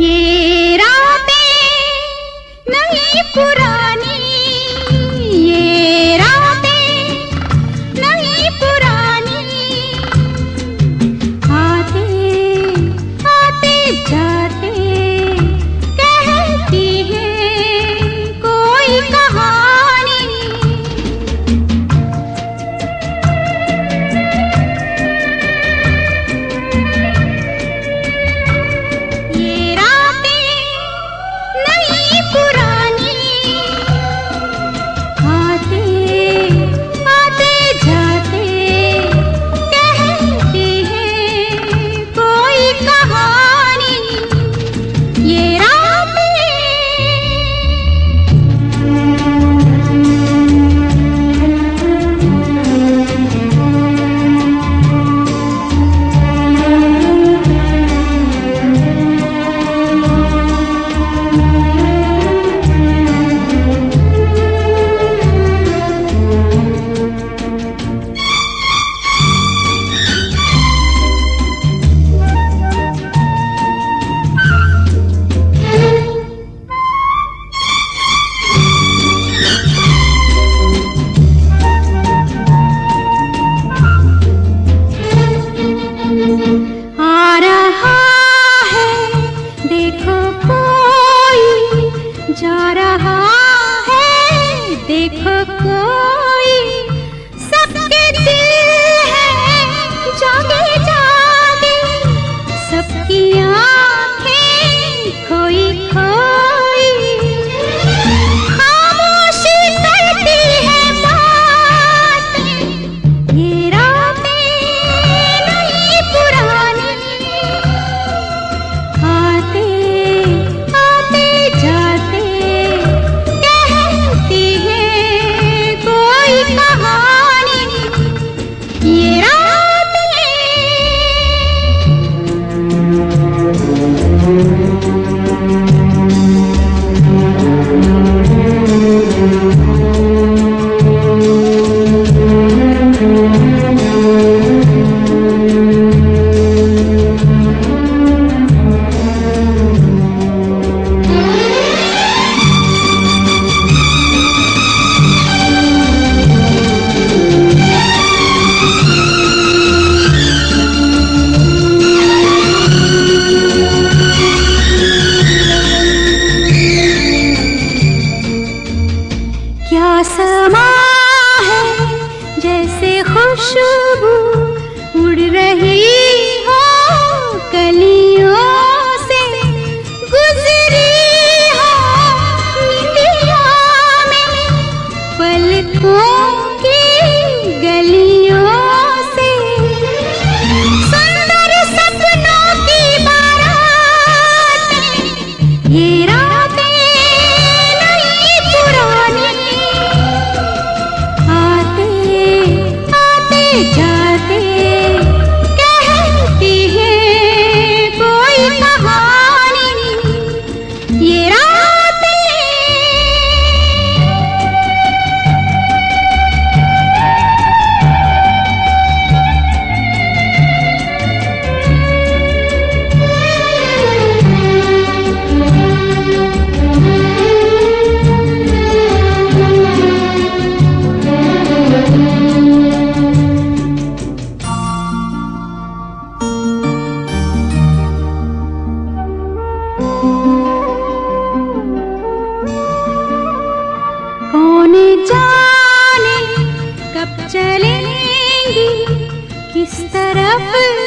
ये रातें नहीं पुरानी, ये रातें नहीं पुरानी, आते आते जाते कहती है कोई कहानी। जा रहा है देखो कोई, सबके दिल है जागे जागे, सबकी आँखें खोई खोई, खामोशी करती है बातें, ये रातें नहीं पुरानी, आते आते जाते क्या समा है जैसे खुशबू उड़ रही हो कलियों से, गुजरी हो निंदिया में पलकों की गलियों से, सुंदर सपनों की बारात, ये रातें नहीं पुरानी, जाते कहती है कोई कहानी, ये रातें। कौन जाने कब चलेंगी किस तरफ